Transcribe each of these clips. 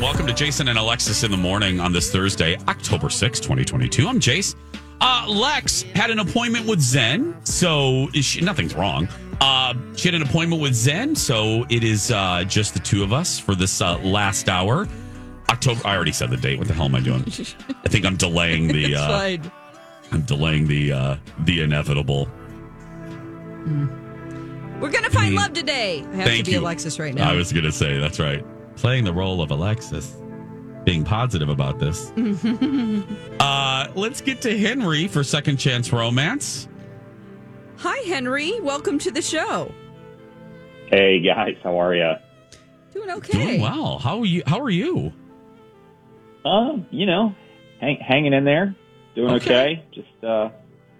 welcome to Jason and Alexis in the morning on this Thursday, October 6, 2022. I'm Jace. Lex had an appointment with Zen, so nothing's wrong. She had an appointment with Zen, so it is just the two of us for this last hour. October. I already said the date. What the hell am I doing? I think I'm delaying the. I'm delaying the inevitable. We're gonna find love today. I have to be Alexis right now. I was gonna say that's right. Playing the role of Alexis, being positive about this. Let's get to Henry for Second Chance Romance. Hi, Henry. Welcome to the show. Hey guys, how are you? Doing okay. Doing well. How are you? Hanging in there, doing okay. Just that's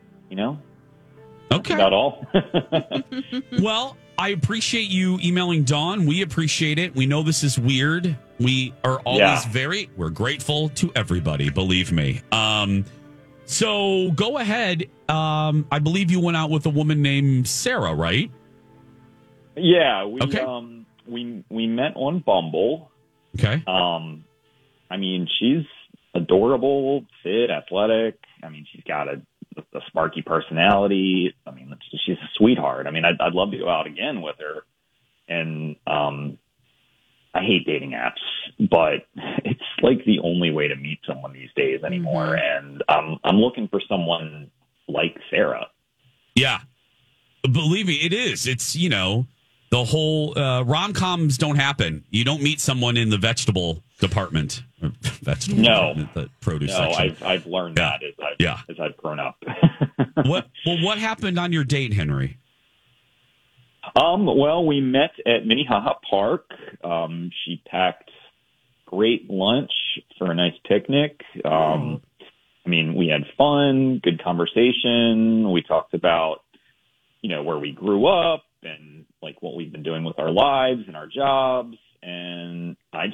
about all. Well, I appreciate you emailing Dawn. We appreciate it. We know this is weird. We are always we're grateful to everybody, believe me. So go ahead. I believe you went out with a woman named Sarah, right? Yeah, we met on Bumble. Okay. I mean, she's adorable, fit, athletic. I mean, she's got a sparky personality. I mean, she's a sweetheart. I mean, I'd love to go out again with her. And I hate dating apps, but it's like the only way to meet someone these days anymore. And I'm looking for someone like Sarah. Yeah. Believe me, it is. It's, the whole rom-coms don't happen. You don't meet someone in the vegetable department. Department, the produce section. I've learned that as I've grown up. What happened on your date, Henry? Well, we met at Minnehaha Park. She packed great lunch for a nice picnic. I mean, we had fun, good conversation. We talked about, where we grew up and like what we've been doing with our lives and our jobs. And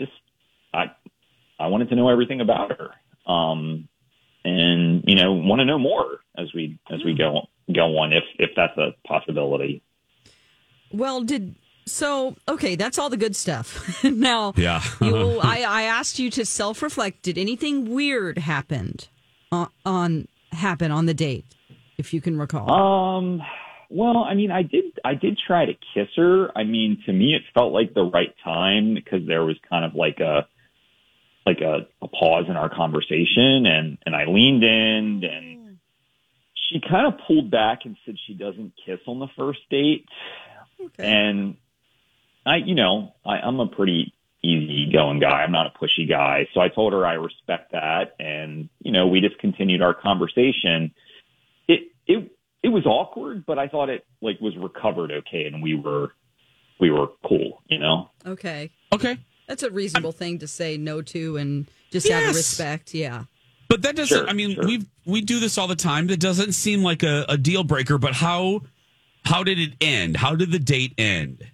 I wanted to know everything about her. And, want to know more as we go on, if that's a possibility. Well, okay, that's all the good stuff. Now, I asked you to self-reflect. Did anything weird happen on the date, if you can recall? Well, I mean, I did try to kiss her. I mean, to me, it felt like the right time because there was kind of like a pause in our conversation, and I leaned in, and she kind of pulled back and said she doesn't kiss on the first date. Okay. And I'm a pretty easygoing guy. I'm not a pushy guy. So I told her I respect that. And, we just continued our conversation. It was awkward, but I thought it was recovered okay. And we were cool, Okay. Okay. That's a reasonable thing to say no to and just out of respect. Yeah. But that doesn't, we do this all the time. That doesn't seem like a deal breaker, but how did it end? How did the date end?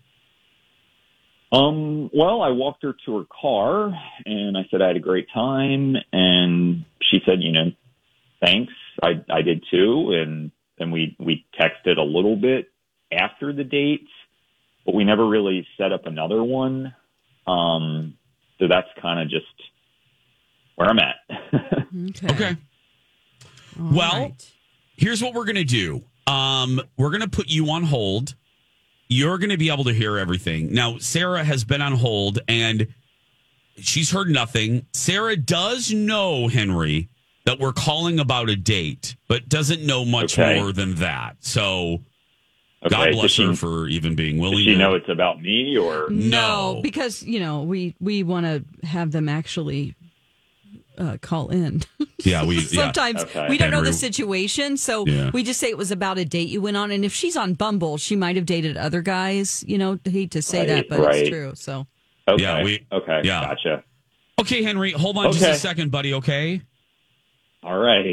Well, I walked her to her car and I said I had a great time, and she said, thanks. I did too. And then we texted a little bit after the date, but we never really set up another one. So that's kind of just where I'm at. Okay. Well, here's what we're going to do. We're going to put you on hold. You're going to be able to hear everything. Now, Sarah has been on hold and she's heard nothing. Sarah does know, Henry, that we're calling about a date, but doesn't know much more than that. So God bless her for even being willing. Does she know it's about me or? No, because, we want to have them actually call in. Yeah, sometimes we don't know the situation, so we just say it was about a date you went on. And if she's on Bumble, she might have dated other guys. I hate to say that, but it's true. So gotcha. Okay, Henry, hold on just a second, buddy. Okay. All right.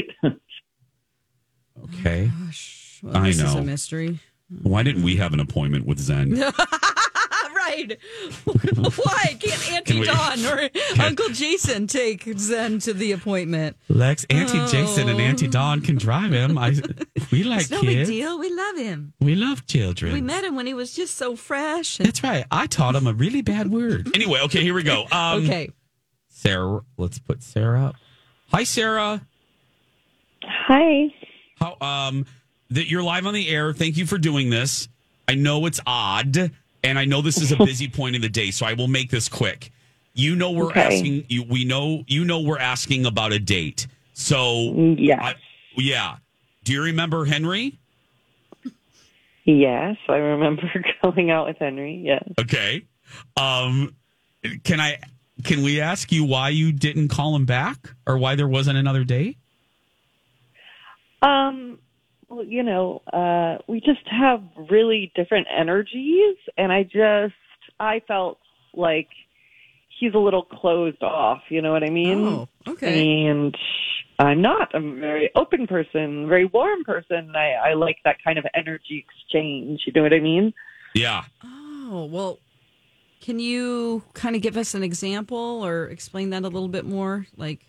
Okay. Gosh, well, this is a mystery. Why didn't we have an appointment with Zen? Right. Why can't Auntie Dawn or Uncle Jason take Zen to the appointment? Lex, Auntie Jason and Auntie Dawn can drive him. We like it's no kids. Big deal. We love him. We love children. We met him when he was just so fresh. That's right. I taught him a really bad word. Anyway, okay, here we go. Okay. Sarah. Let's put Sarah up. Hi, Sarah. Hi. That you're live on the air. Thank you for doing this. I know it's odd, and I know this is a busy point in the day, so I will make this quick. You know we're asking. We know we're asking about a date. So yeah. Do you remember Henry? Yes, I remember going out with Henry. Yes. Okay. Can we ask you why you didn't call him back, or why there wasn't another date? Well, we just have really different energies, and I felt like he's a little closed off, you know what I mean? Oh, okay. And I'm not. I'm a very open person, very warm person. I like that kind of energy exchange, you know what I mean? Yeah. Oh, well, can you kind of give us an example or explain that a little bit more?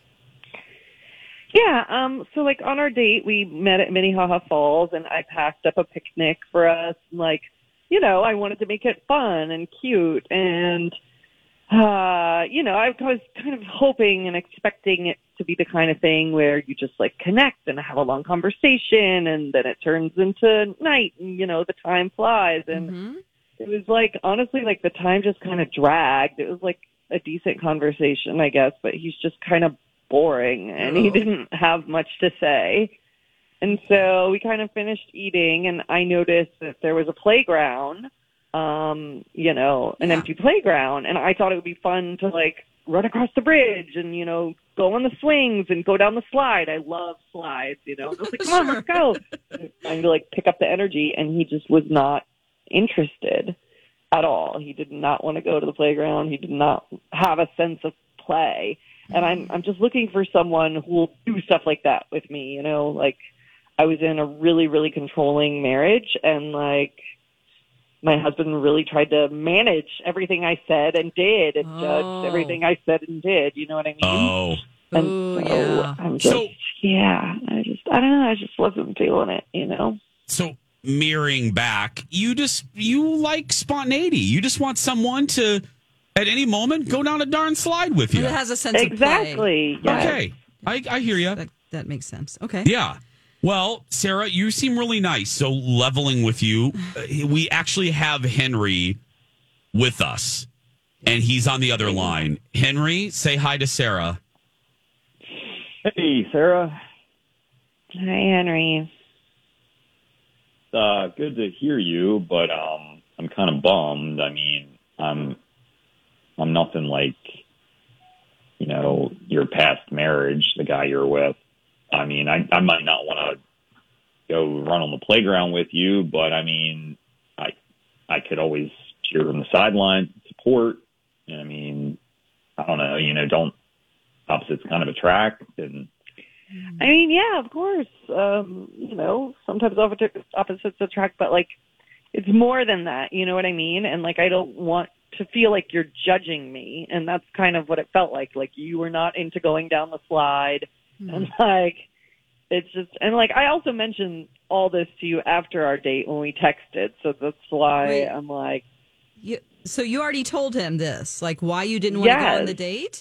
Yeah, so on our date, we met at Minnehaha Falls, and I packed up a picnic for us. I wanted to make it fun and cute, and I was kind of hoping and expecting it to be the kind of thing where you just connect and have a long conversation, and then it turns into night, and the time flies, and it was honestly the time just kind of dragged. It was a decent conversation, I guess, but he's just kind of boring, and he didn't have much to say. And so we kind of finished eating, and I noticed that there was a playground, an empty playground, and I thought it would be fun to run across the bridge and go on the swings and go down the slide. I love slides, I was like, come on, let's go. Trying to pick up the energy, and he just was not interested at all. He did not want to go to the playground. He did not have a sense of play. And I'm just looking for someone who will do stuff like that with me, I was in a really, really controlling marriage, and my husband really tried to manage everything I said and did, and judged everything I said and did, you know what I mean? Oh. Yeah. I'm just, I don't know, I just wasn't feeling it, So mirroring back, you like spontaneity. You just want someone to, at any moment, go down a darn slide with you. It has a sense of play. Exactly. Yes. Okay. I hear you. That makes sense. Okay. Yeah. Well, Sarah, you seem really nice. So leveling with you, we actually have Henry with us, and he's on the other line. Henry, say hi to Sarah. Hey, Sarah. Hi, Henry. Good to hear you, but I'm kind of bummed. I mean, I'm nothing like, your past marriage, the guy you're with. I mean, I might not want to go run on the playground with you, but I mean, I could always cheer from the sidelines, support. I mean, I don't know, don't opposites kind of attract. And I mean, yeah, of course. Sometimes opposites attract, but it's more than that. You know what I mean? And I don't want to feel like you're judging me, and that's kind of what it felt like. You were not into going down the slide. And it's just, and I also mentioned all this to you after our date when we texted. So that's why I'm so you already told him this, why you didn't want to go on the date?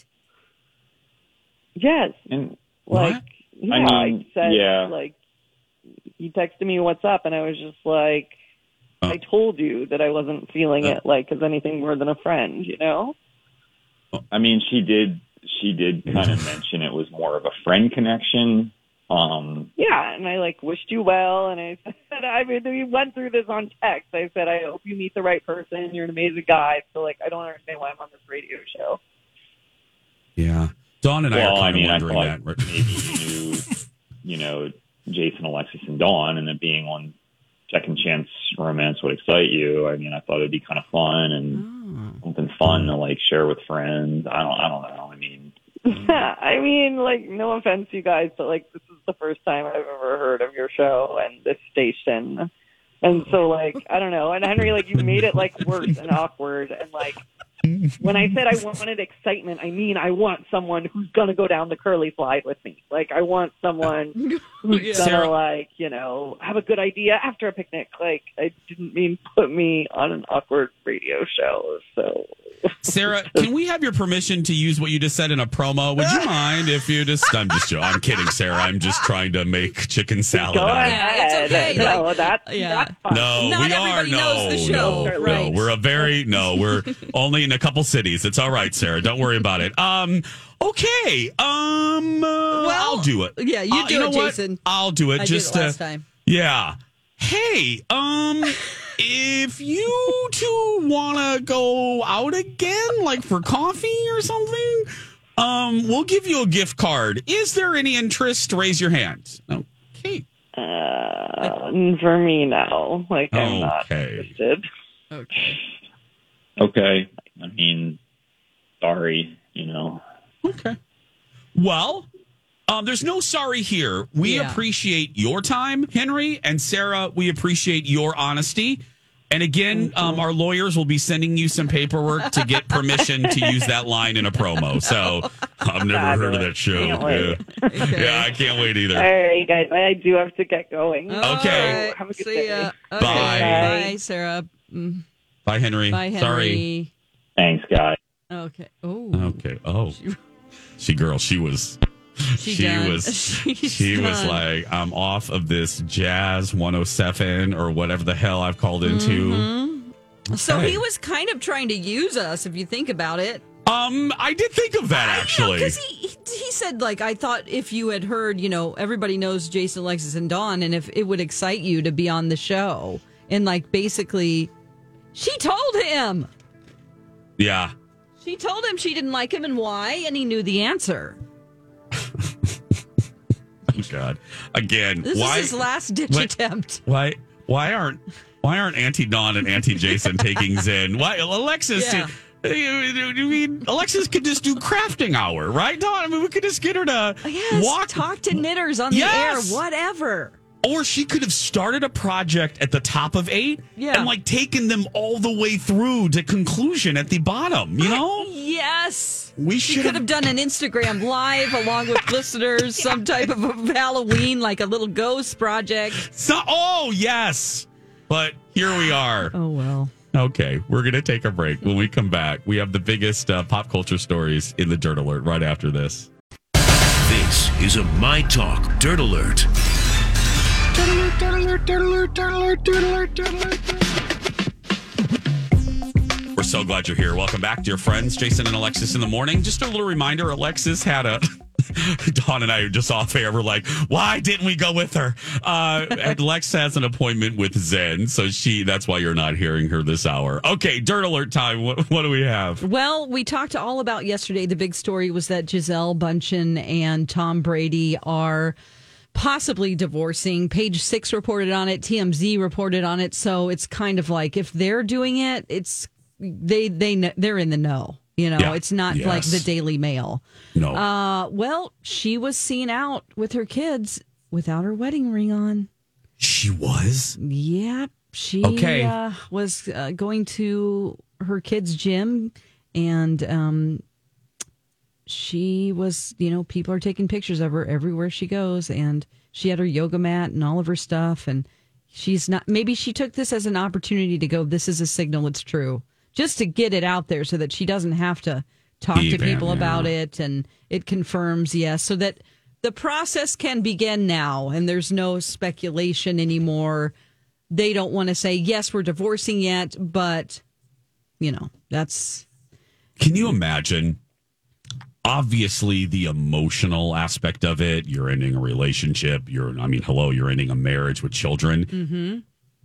Yes. And I said, yeah. He texted me, what's up? And I was just I told you that I wasn't feeling it as anything more than a friend, I mean, she did kind of mention it was more of a friend connection. Yeah, and I wished you well, and I said, we went through this on text. I said, I hope you meet the right person. You're an amazing guy. So I don't understand why I'm on this radio show. Yeah. Dawn and I are kind of wondering I thought that. Maybe you knew, Jason, Alexis, and Dawn, and it being on Second Chance Romance would excite you. I mean, I thought it'd be kind of fun and something fun to share with friends. I don't know. I mean, I mean, no offense, you guys, but this is the first time I've ever heard of your show and this station, and so I don't know. And Henry, you made it worse and awkward, and when I said I wanted excitement, I mean I want someone who's gonna go down the curly slide with me. I want someone who's gonna have a good idea after a picnic. I didn't mean put me on an awkward radio show. So Sarah, can we have your permission to use what you just said in a promo? Would you mind if you just... I'm kidding, Sarah. I'm just trying to make chicken salad. Go ahead. It's okay. No, that's fine. No, Not we are. knows the show. No, Right. We're only in a couple cities. It's all right, Sarah. Don't worry about it. Okay. I'll do it. Yeah, you do it, Jason. What? I'll do it. I just did it last time. Yeah. Hey, if you two want to go out again, like for coffee or something, we'll give you a gift card. Is there any interest? Raise your hand. Okay. For me, no. Like, I'm not interested. Okay. I mean, sorry, Okay. Well, there's no sorry here. We appreciate your time, Henry, and Sarah, we appreciate your honesty. And again, our lawyers will be sending you some paperwork to get permission to use that line in a promo. So I've never heard of that show. Yeah. Yeah, I can't wait either. All right, guys. I do have to get going. Okay. Have a good See day. ya. Okay. Bye. Bye, Sarah. Bye, Henry. Bye, Henry. Sorry. Thanks, guys. Okay. Oh. Okay. Oh. She was like, I'm off of this Jazz 107 or whatever the hell I've called into. Mm-hmm. So he was kind of trying to use us, if you think about it. I did think of that, actually. Because he said, like, I thought if you had heard, everybody knows Jason, Alexis, and Dawn, and if it would excite you to be on the show. And, like, basically, she told him. Yeah. She told him she didn't like him and why, and he knew the answer. Oh, God. Again, this is his last ditch attempt. Why aren't Auntie Dawn and Auntie Jason taking Zen? Why Alexis? Yeah. Alexis could just do crafting hour, right, Dawn? I mean, we could just get her to talk to knitters on the air, whatever. Or she could have started a project at the top of 8 and like taken them all the way through to conclusion at the bottom, Yes. She could have done an Instagram live along with listeners, some type of a Halloween, like a little ghost project. Yes. But here we are. Oh, well. Okay, we're going to take a break. When we come back, we have the biggest pop culture stories in the Dirt Alert right after this. This is a My Talk Dirt Alert. We're so glad you're here. Welcome back, dear friends. Jason and Alexis in the morning. Just a little reminder, Alexis had a... Dawn and I are just off air. We're like, why didn't we go with her? Lex has an appointment with Zen, so that's why you're not hearing her this hour. Okay, Dirt Alert time. What do we have? Well, we talked all about yesterday. The big story was that Gisele Bündchen and Tom Brady are possibly divorcing. Page 6 reported on it. TMZ reported on it. So it's kind of like if they're doing it, they're in the know. It's not like the Daily Mail. No. Well, she was seen out with her kids without her wedding ring on. She was? Yeah. She was going to her kids' gym, and she was, people are taking pictures of her everywhere she goes, and she had her yoga mat and all of her stuff, and she's not, maybe she took this as an opportunity to go, this is a signal, it's true. Just to get it out there so that she doesn't have to talk to people about it, and it confirms, so that the process can begin now and there's no speculation anymore. They don't want to say, yes, we're divorcing yet, but, that's... Can you imagine? Obviously, the emotional aspect of it, you're ending a relationship, you're ending a marriage with children. Mm-hmm.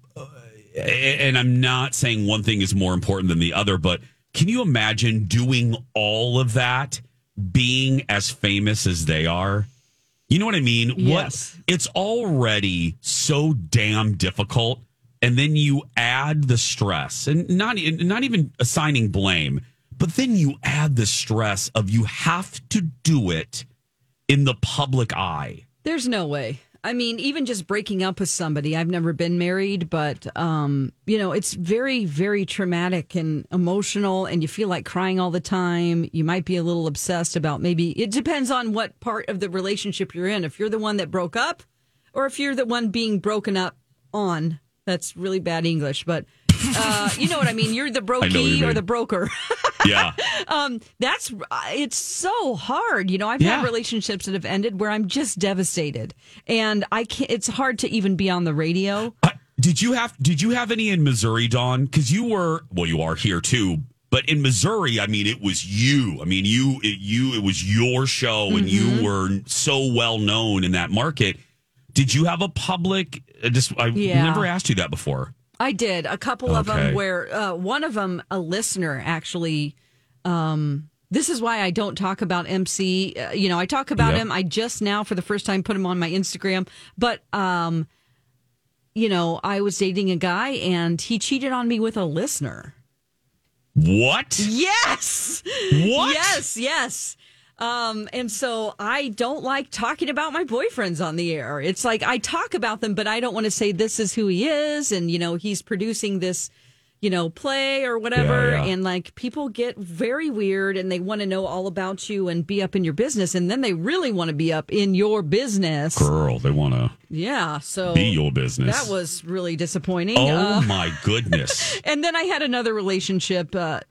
And I'm not saying one thing is more important than the other, but can you imagine doing all of that, being as famous as they are? You know what I mean? Yes. It's already so damn difficult, and then you add the stress, and not even assigning blame, but then you add the stress of you have to do it in the public eye. There's no way. I mean, even just breaking up with somebody, I've never been married, but, it's very, very traumatic and emotional, and you feel like crying all the time. You might be a little obsessed about it depends on what part of the relationship you're in. If you're the one that broke up, or if you're the one being broken up on. That's really bad English, but you know what I mean. You're the brokey or the broker. Yeah. It's so hard. I've had relationships that have ended where I'm just devastated, and I can't. It's hard to even be on the radio. Did you have any in Missouri, Dawn? Because you are here too. But in Missouri, I mean, it was you. I mean, it was your show, and you were so well known in that market. Did you have a public? I've never asked you that before. I did a couple of them where one of them, a listener actually. This is why I don't talk about MC. I talk about him. I just now, for the first time, put him on my Instagram. But I was dating a guy, and he cheated on me with a listener. What? Yes. What? Yes. And so I don't like talking about my boyfriends on the air. It's like I talk about them, but I don't want to say this is who he is. And, he's producing this, play or whatever. Yeah. And like people get very weird and they want to know all about you and be up in your business. And then they really want to be up in your business. Girl, they want to be your business. That was really disappointing. Oh, my goodness. And then I had another relationship that,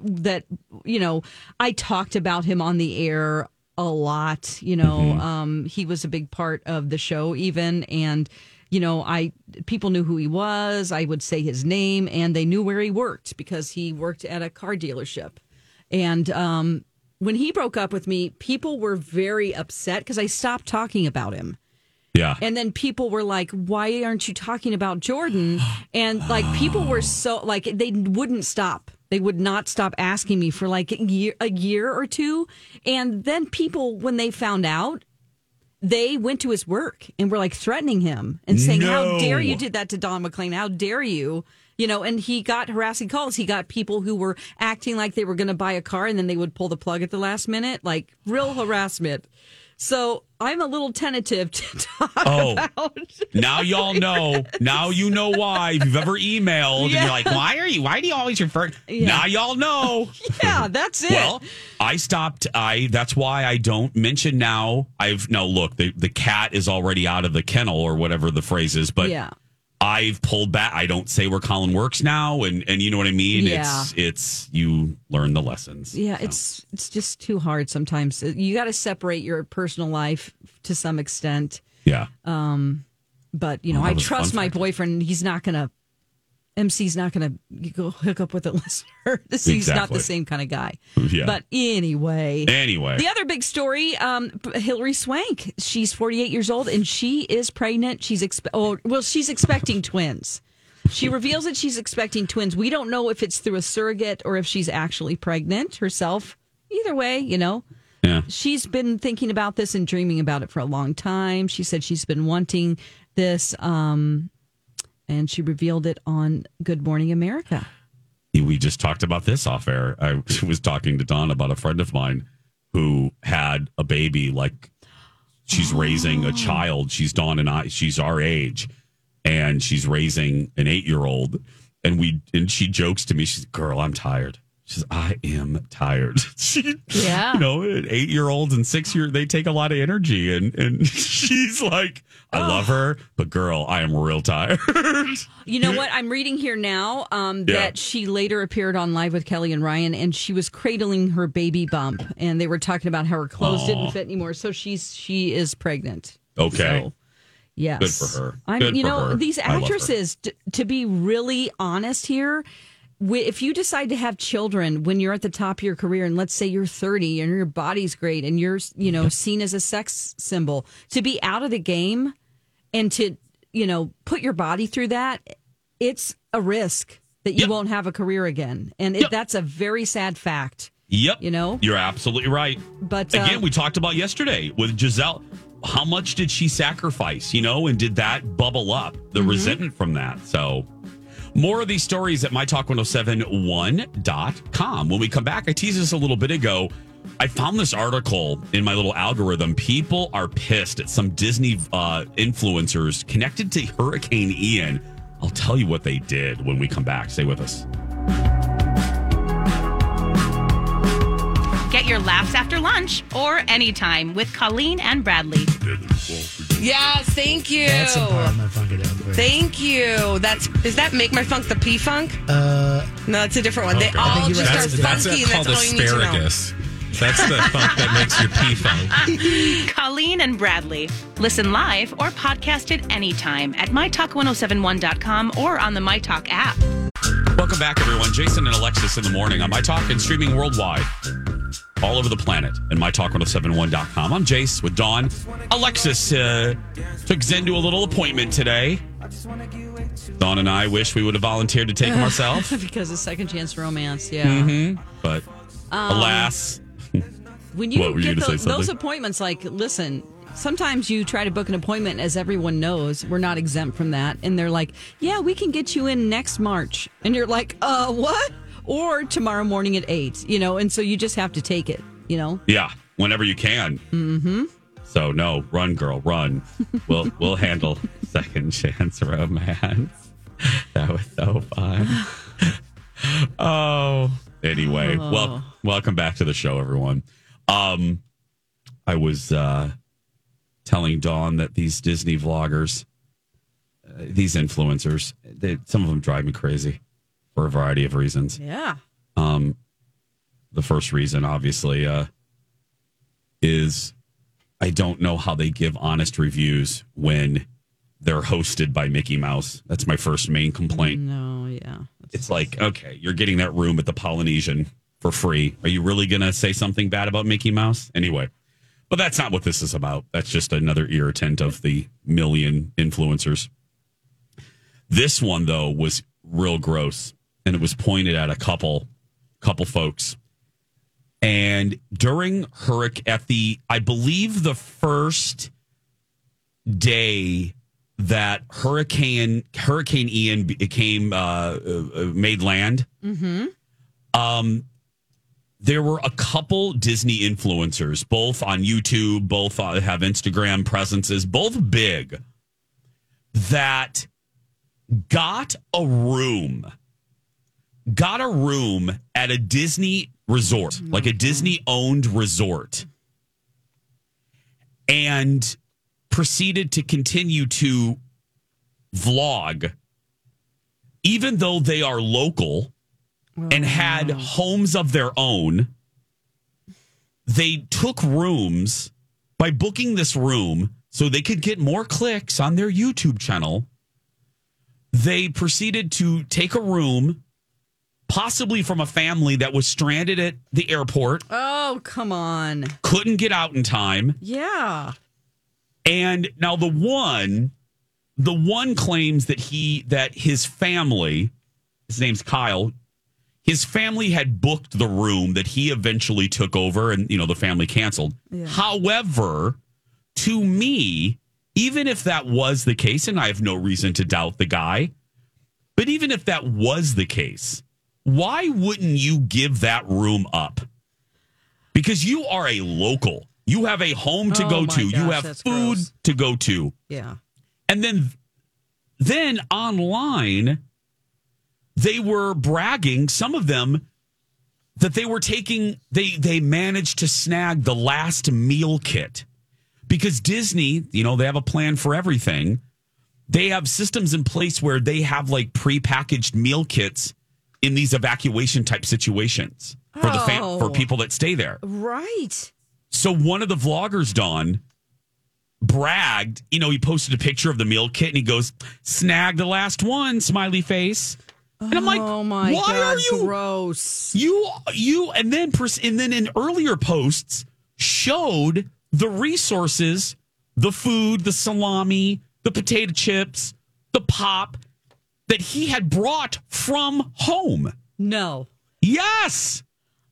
I talked about him on the air a lot. He was a big part of the show even. And people knew who he was. I would say his name, and they knew where he worked because he worked at a car dealership. And when he broke up with me, people were very upset because I stopped talking about him. Yeah. And then people were like, why aren't you talking about Jordan? And like people were so like they wouldn't stop. They would not stop asking me for like a year or two. And then people, when they found out, they went to his work and were like threatening him and saying, how dare you did that to Don McLean? How dare you? And he got harassing calls. He got people who were acting like they were going to buy a car and then they would pull the plug at the last minute, like real harassment. So I'm a little tentative to talk about. Now y'all know. Now you know why. If you've ever emailed and you're like, why do you always refer? Yeah. Now y'all know. Yeah, that's it. Well, I stopped. That's why I don't mention now. Look, the cat is already out of the kennel or whatever the phrase is, but I've pulled back. I don't say where Colin works now, and you know what I mean? Yeah. It's you learn the lessons. Yeah, so. It's just too hard sometimes. You got to separate your personal life to some extent. Yeah. But I trust my boyfriend. He's not gonna. MC's not gonna go hook up with a listener. He's not the same kind of guy. Yeah. But anyway, the other big story, Hilary Swank. She's 48 years old and she is pregnant. She's expecting twins. She reveals that she's expecting twins. We don't know if it's through a surrogate or if she's actually pregnant herself. Either way, Yeah. She's been thinking about this and dreaming about it for a long time. She said she's been wanting this. And she revealed it on Good Morning America. We just talked about this off air. I was talking to Dawn about a friend of mine who had a baby. Like she's raising a child. She's Dawn and I. She's our age, and she's raising an 8-year-old. And she jokes to me. She's, girl, I'm tired. She says, I am tired. Yeah. 8-year-olds and 6-year, they take a lot of energy. And she's like, I love her, but girl, I am real tired. You know what? I'm reading here now that she later appeared on Live with Kelly and Ryan, and she was cradling her baby bump. And they were talking about how her clothes didn't fit anymore. So she is pregnant. Okay. So, yes. Good for her. These actresses, to be really honest here, if you decide to have children when you're at the top of your career, and let's say you're 30 and your body's great and you're, seen as a sex symbol, to be out of the game and to, put your body through that, it's a risk that you won't have a career again. And that's a very sad fact. Yep. You're absolutely right. But again, we talked about yesterday with Giselle. How much did she sacrifice, and did that bubble up the resentment from that? So more of these stories at mytalk1071.com. When we come back, I teased this a little bit ago. I found this article in my little algorithm. People are pissed at some Disney influencers connected to Hurricane Ian. I'll tell you what they did when we come back. Stay with us. Get your laughs after lunch or anytime with Colleen and Bradley. Yes, thank you. That's a part of my Funkadelic. Thank you. Does that make my funk the P-Funk? No, that's a different one. Okay. They all just are funky, and that's all you need to know. Asparagus. That's the funk that makes your P-funk. Colleen and Bradley. Listen live or podcast it anytime at mytalk1071.com or on the MyTalk app. Welcome back, everyone. Jason and Alexis in the morning on MyTalk and streaming worldwide, all over the planet, at mytalk1071.com. I'm Jace with Dawn. Alexis took Zen to a little appointment today. Dawn and I wish we would have volunteered to take him ourselves. Because of second chance romance, yeah. Mm-hmm. But alas... When you get those appointments, like, listen, sometimes you try to book an appointment, as everyone knows, we're not exempt from that. And they're like, yeah, we can get you in next March. And you're like, what? Or tomorrow morning at 8, and so you just have to take it, Yeah, whenever you can. Mm-hmm. So, no, run, girl, run. We'll handle second chance romance. That was so fun. Anyway, welcome back to the show, everyone. I was telling Dawn that these Disney vloggers, these influencers, some of them drive me crazy for a variety of reasons. Yeah. The first reason, obviously, is I don't know how they give honest reviews when they're hosted by Mickey Mouse. That's my first main complaint. No, yeah. It's like, okay, you're getting that room at the Polynesian for free. Are you really going to say something bad about Mickey Mouse? Anyway, but that's not what this is about. That's just another irritant of the million influencers. This one, though, was real gross, and it was pointed at a couple folks. And during I believe the first day that Hurricane Ian made land, there were a couple Disney influencers, both on YouTube, both have Instagram presences, both big, that got a room at a Disney resort, like a Disney-owned resort, and proceeded to continue to vlog, even though they are local and had homes of their own. They took rooms by booking this room so they could get more clicks on their YouTube channel. They proceeded to take a room, possibly from a family that was stranded at the airport. Oh, come on. Couldn't get out in time. Yeah. And now the one claims that his family, his name's Kyle, his family had booked the room that he eventually took over, and the family canceled. Yeah. However, to me, even if that was the case, and I have no reason to doubt the guy, but even if that was the case, why wouldn't you give that room up? Because you are a local. You have a home to go to. You have food to go to. Yeah. And then online, they were bragging, some of them, that they were taking, they managed to snag the last meal kit. Because Disney, they have a plan for everything. They have systems in place where they have like prepackaged meal kits in these evacuation type situations for people that stay there. Right. So one of the vloggers, Dawn, bragged, he posted a picture of the meal kit and he goes, snag the last one, smiley face. And I'm like, oh my why God, are you gross? And then in earlier posts showed the resources, the food, the salami, the potato chips, the pop that he had brought from home. No. Yes.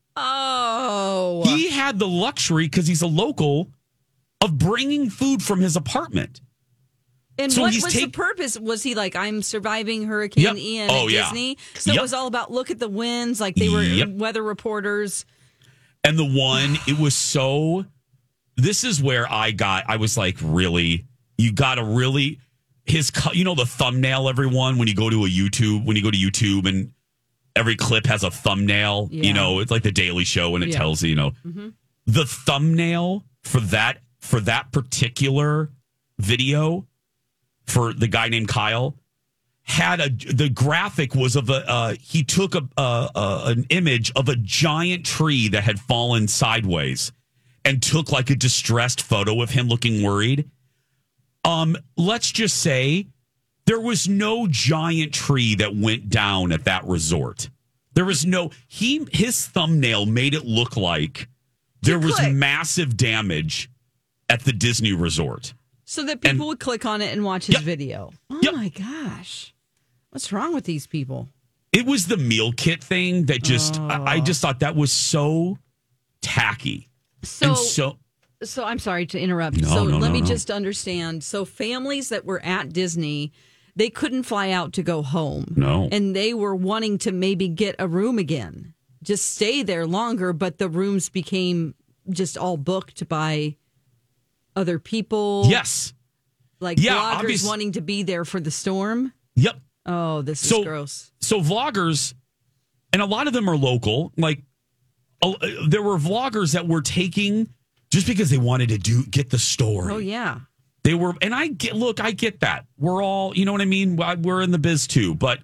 Oh. He had the luxury, because he's a local, of bringing food from his apartment. And so what was the purpose? Was he like, I'm surviving Hurricane Ian at Disney? So it was all about, look at the winds, like they were weather reporters. And it was so, this is where I was like, really? You got to really, the thumbnail, everyone, when you go to YouTube and every clip has a thumbnail, it's like the Daily Show and it tells you, the thumbnail for that particular video for the guy named Kyle had the graphic was of he took an image of a giant tree that had fallen sideways and took like a distressed photo of him looking worried. Let's just say there was no giant tree that went down at that resort. There was no, his thumbnail made it look like there was massive damage at the Disney resort. So that people would click on it and watch his video. Oh my gosh. What's wrong with these people? It was the meal kit thing that just, I just thought that was so tacky. So I'm sorry to interrupt. Let me just understand. So families that were at Disney, they couldn't fly out to go home. No. And they were wanting to maybe get a room again, just stay there longer, but the rooms became just all booked by other people. Yes. Like bloggers wanting to be there for the storm. Yep. Oh, this is gross. So vloggers, and a lot of them are local, like there were vloggers that were taking just because they wanted to get the story. Oh, yeah. They were, and I get that. We're all, you know what I mean? We're in the biz too, but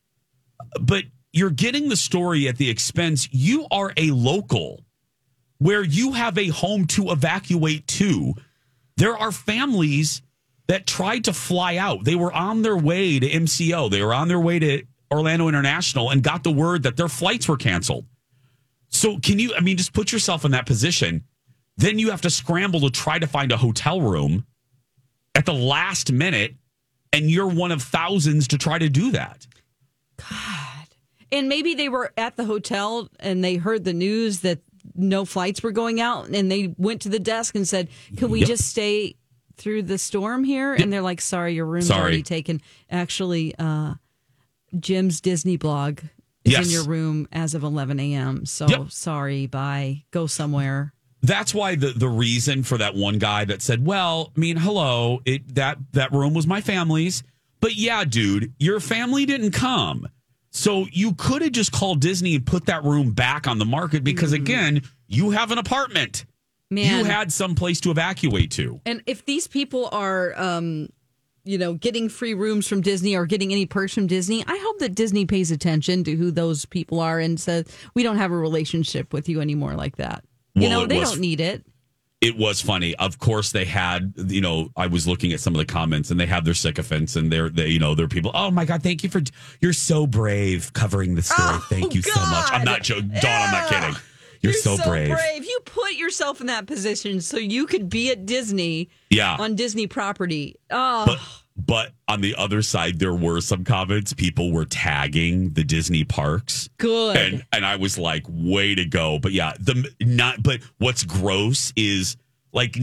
you're getting the story at the expense. You are a local where you have a home to evacuate to. There are families that tried to fly out. They were on their way to MCO. They were on their way to Orlando International and got the word that their flights were canceled. So just put yourself in that position. Then you have to scramble to try to find a hotel room at the last minute, and you're one of thousands to try to do that. God. And maybe they were at the hotel and they heard the news that no flights were going out, and they went to the desk and said, can we just stay through the storm here? And they're like, sorry, your room's already taken. Actually, Jim's Disney blog is in your room as of 11 a.m. So sorry, bye. Go somewhere. That's why the reason for that one guy that said, well, I mean, hello, that room was my family's. But yeah, dude, your family didn't come. So you could have just called Disney and put that room back on the market because, again, you have an apartment. Man. You had some place to evacuate to. And if these people are, getting free rooms from Disney or getting any perks from Disney, I hope that Disney pays attention to who those people are and says, we don't have a relationship with you anymore like that. Well, they don't need it. It was funny. Of course, they had, I was looking at some of the comments and they have their sycophants and they're people. Oh my God, thank you you're so brave covering the story. Thank you so much. I'm not joking. Dawn, I'm not kidding. You're so brave. You put yourself in that position so you could be at Disney on Disney property. Oh. But on the other side, there were some comments. People were tagging the Disney parks. Good. And I was like, way to go. But yeah, but what's gross is like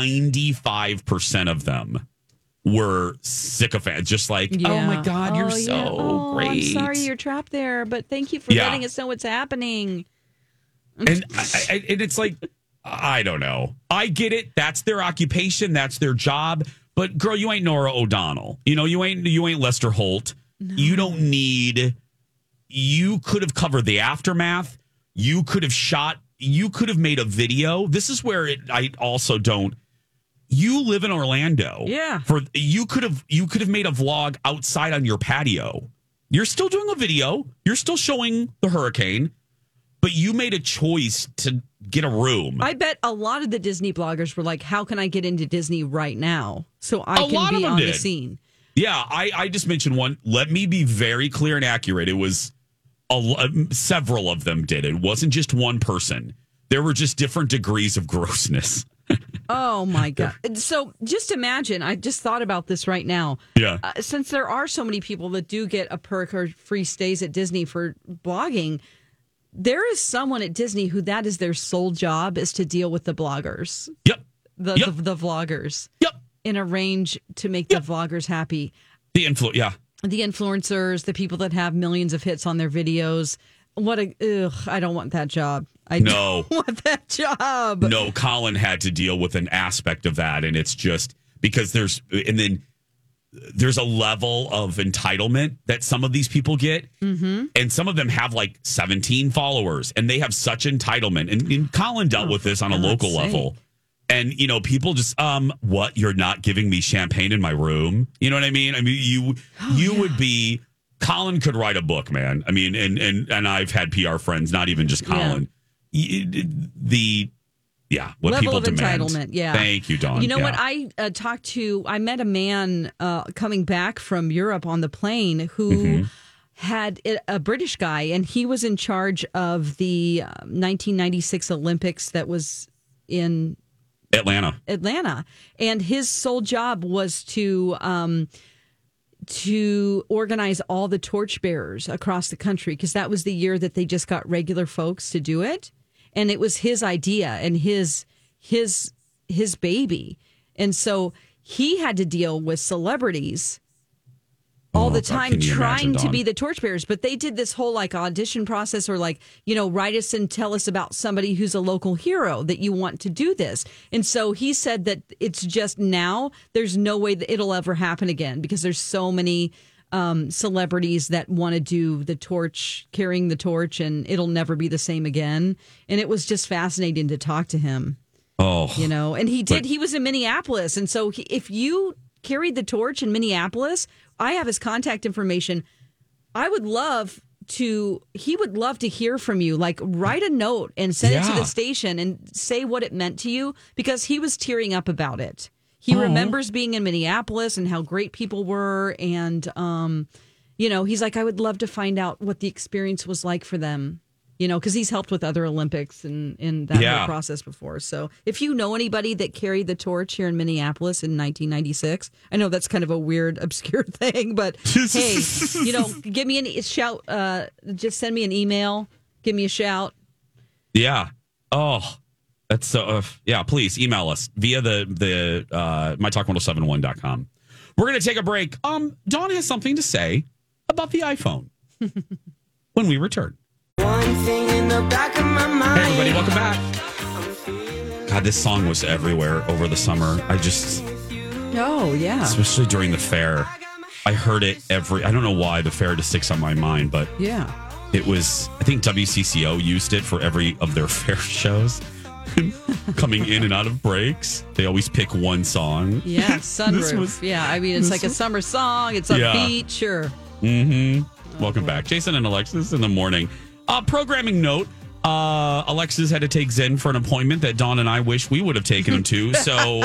95% of them were sycophants. Just like, oh my God, you're so great. I'm sorry you're trapped there, but thank you for letting us know what's happening. And it's like, I don't know. I get it. That's their occupation. That's their job. But girl, you ain't Nora O'Donnell. You ain't Lester Holt. No. You don't need. You could have covered the aftermath. You could have shot. You could have made a video. This is where I also don't. You live in Orlando. Yeah. You could have made a vlog outside on your patio. You're still doing a video. You're still showing the hurricane, but you made a choice to get a room. I bet a lot of the Disney bloggers were like, how can I get into Disney right now so I can be on the scene? Yeah, I just mentioned one. Let me be very clear and accurate. It was several of them did. It wasn't just one person. There were just different degrees of grossness. Oh, my God. So just imagine, I just thought about this right now. Yeah. Since there are so many people that do get a perk or free stays at Disney for blogging, there is someone at Disney who that is their sole job is to deal with the bloggers. Yep. The vloggers. Yep. And arrange to make the vloggers happy. The influencers, the people that have millions of hits on their videos. I don't want that job. I don't want that job. No, Colin had to deal with an aspect of that. And it's just because there's a level of entitlement that some of these people get. Mm-hmm. And some of them have like 17 followers and they have such entitlement. And Colin dealt with this on a local level. And, people just, what? You're not giving me champagne in my room? You know what I mean? I mean, you would be, Colin could write a book, man. I mean, and I've had PR friends, not even just Colin. Yeah. What level people of demand. Entitlement, yeah. Thank you, Dawn. You know what? I met a man coming back from Europe on the plane who had a British guy, and he was in charge of the 1996 Olympics that was in Atlanta. And his sole job was to organize all the torchbearers across the country, because that was the year that they just got regular folks to do it. And it was his idea and his baby. And so he had to deal with celebrities all the time trying to be the torchbearers. But they did this whole audition process, or write us and tell us about somebody who's a local hero that you want to do this. And so he said that it's just now there's no way that it'll ever happen again, because there's so many celebrities that want to do the torch, carrying the torch, and it'll never be the same again. And it was just fascinating to talk to him. And he was in Minneapolis. And so if you carried the torch in Minneapolis, I have his contact information. He would love to hear from you. Write a note and send it to the station and say what it meant to you, because he was tearing up about it. He remembers being in Minneapolis and how great people were. And, he's like, I would love to find out what the experience was like for them, because he's helped with other Olympics and that whole process before. So if you know anybody that carried the torch here in Minneapolis in 1996, I know that's kind of a weird, obscure thing, but hey, give me a shout. Just send me an email. Give me a shout. Yeah. Oh, that's so, please email us via the mytalk1071.com. We're going to take a break. Dawn has something to say about the iPhone when we return. One thing in the back of my mind. Hey, everybody, welcome back. God, this song was everywhere over the summer. Especially during the fair. I heard it I don't know why the fair just sticks on my mind, but it was, I think WCCO used it for every of their fair shows. Coming in and out of breaks, they always pick one song. Yeah, Sunroof. It's like a summer song. It's upbeat, sure. Welcome back, Jason and Alexis in the morning. Programming note: Alexis had to take Zen for an appointment that Dawn and I wish we would have taken him to. So,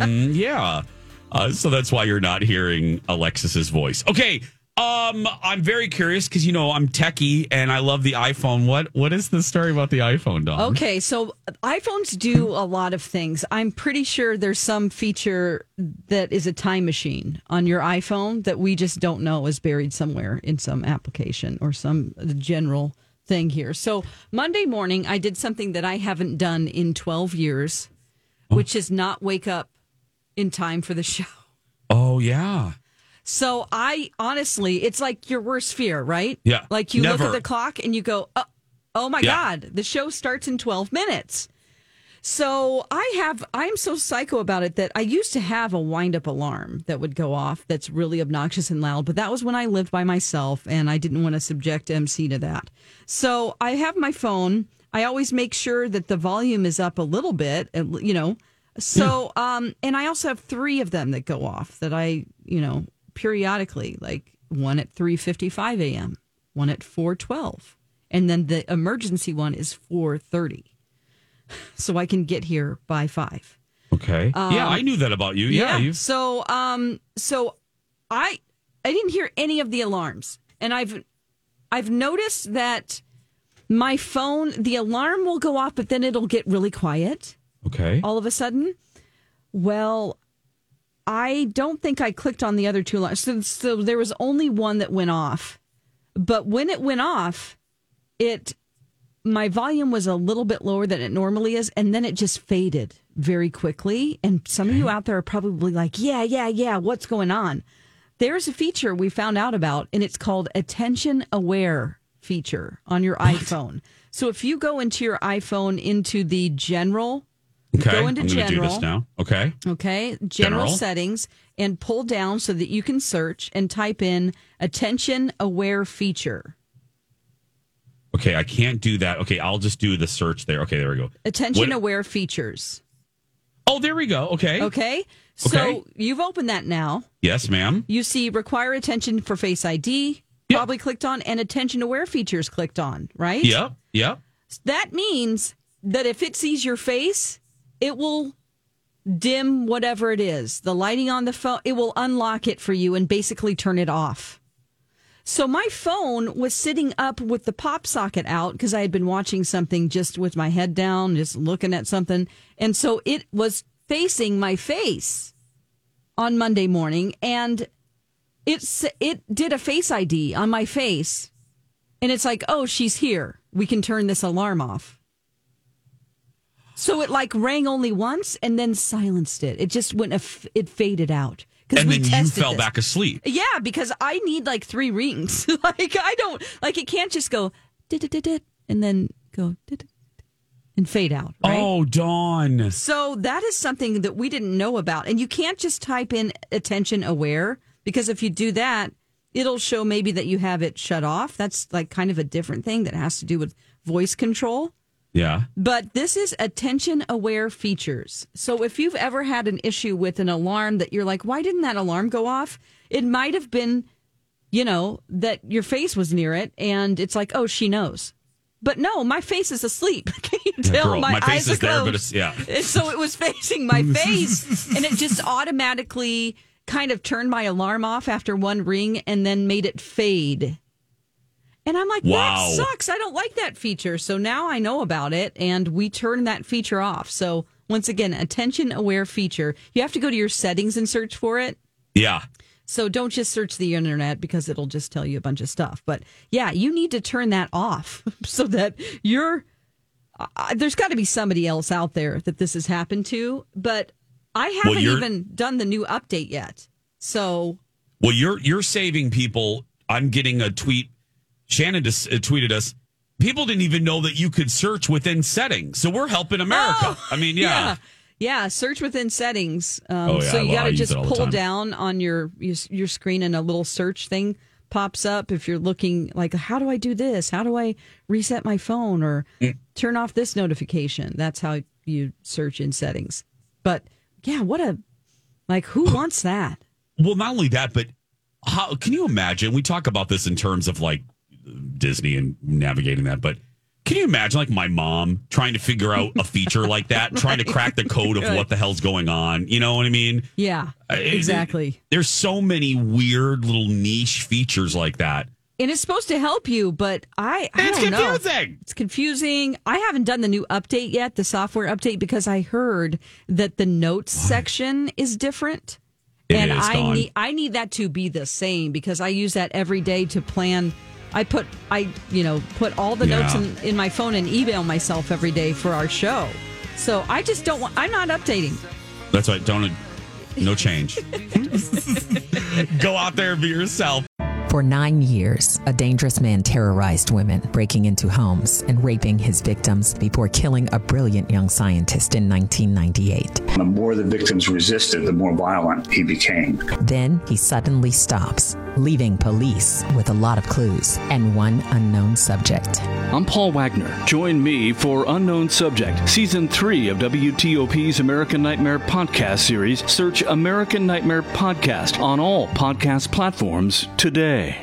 so that's why you're not hearing Alexis's voice. Okay. I'm very curious because, I'm techie and I love the iPhone. What is the story about the iPhone, Dawn? Okay, so iPhones do a lot of things. I'm pretty sure there's some feature that is a time machine on your iPhone that we just don't know is buried somewhere in some application or some general thing here. So Monday morning, I did something that I haven't done in 12 years, which is not wake up in time for the show. Oh, yeah. So I honestly, it's like your worst fear, right? Yeah. Like you look at the clock and you go, oh my God, the show starts in 12 minutes. So I'm so psycho about it that I used to have a wind up alarm that would go off that's really obnoxious and loud. But that was when I lived by myself and I didn't want to subject MC to that. So I have my phone. I always make sure that the volume is up a little bit, So, and I also have 3 of them that go off that I, periodically, like one at 3:55 a.m., one at 4:12, and then the emergency one is 4:30, so I can get here by 5. Okay. I knew that about you. Yeah. So I didn't hear any of the alarms, and I've noticed that my phone, the alarm will go off, but then it'll get really quiet. Okay. All of a sudden. Well, I don't think I clicked on the other 2 alarms. So there was only one that went off. But when it went off, my volume was a little bit lower than it normally is, and then it just faded very quickly. And some of you out there are probably like, yeah, what's going on? There's a feature we found out about, and it's called Attention Aware feature on your iPhone. So if you go into your iPhone into the general... Okay, go into I'm going to do this now. Okay. General settings, and pull down so that you can search and type in Attention Aware feature. Okay, I can't do that. Okay, I'll just do the search there. Okay, there we go. Attention Aware features. Oh, there we go. Okay. Okay. So you've opened that now. Yes, ma'am. You see require attention for Face ID, probably clicked on, and attention aware features clicked on, right? Yep. That means that if it sees your face, it will dim whatever it is. The lighting on the phone, it will unlock it for you and basically turn it off. So my phone was sitting up with the pop socket out because I had been watching something just with my head down, just looking at something. And so it was facing my face on Monday morning, and it did a Face ID on my face. And it's like, oh, she's here. We can turn this alarm off. So it like rang only once and then silenced it. It just went, it faded out. And then you fell back asleep. Yeah, because I need like 3 rings. It can't just go, and then go, and fade out. Right? Oh, Dawn. So that is something that we didn't know about. And you can't just type in attention aware, because if you do that, it'll show maybe that you have it shut off. That's like kind of a different thing that has to do with voice control. Yeah. But this is attention aware features. So if you've ever had an issue with an alarm that you're like, why didn't that alarm go off? It might have been, that your face was near it and it's like, oh, she knows. But no, my face is asleep. Can you tell? Girl, my face is there, but it's, And so it was facing my face, and it just automatically kind of turned my alarm off after one ring and then made it fade. And I'm like, wow. That sucks. I don't like that feature. So now I know about it, and we turn that feature off. So once again, attention aware feature. You have to go to your settings and search for it. Yeah. So don't just search the internet because it'll just tell you a bunch of stuff. But yeah, you need to turn that off so that there's got to be somebody else out there that this has happened to. But I haven't even done the new update yet. So. Well, you're saving people. I'm getting a tweet. Shannon just tweeted us. People didn't even know that you could search within settings. So we're helping America. Oh, I mean, yeah. Yeah, search within settings. So you got to just pull down on your screen and a little search thing pops up if you're looking like, how do I do this? How do I reset my phone or turn off this notification? That's how you search in settings. But yeah, who wants that? Well, not only that, but how can you imagine? We talk about this in terms of like Disney and navigating that, but can you imagine like my mom trying to figure out a feature like that, trying to crack the code of what the hell's going on? You know what I mean? Yeah, exactly. There's so many weird little niche features like that. And it's supposed to help you, but I don't know. It's confusing. It's confusing. I haven't done the new update yet, the software update, because I heard that the notes section is different. I need that to be the same because I use that every day to plan. I put all the notes in my phone and email myself every day for our show. So I just don't want, I'm not updating. That's right. No change. Go out there and be yourself. For 9 years, a dangerous man terrorized women, breaking into homes and raping his victims before killing a brilliant young scientist in 1998. The more the victims resisted, the more violent he became. Then he suddenly stops, leaving police with a lot of clues and one unknown subject. I'm Paul Wagner. Join me for Unknown Subject, Season 3 of WTOP's American Nightmare podcast series. Search American Nightmare Podcast on all podcast platforms today.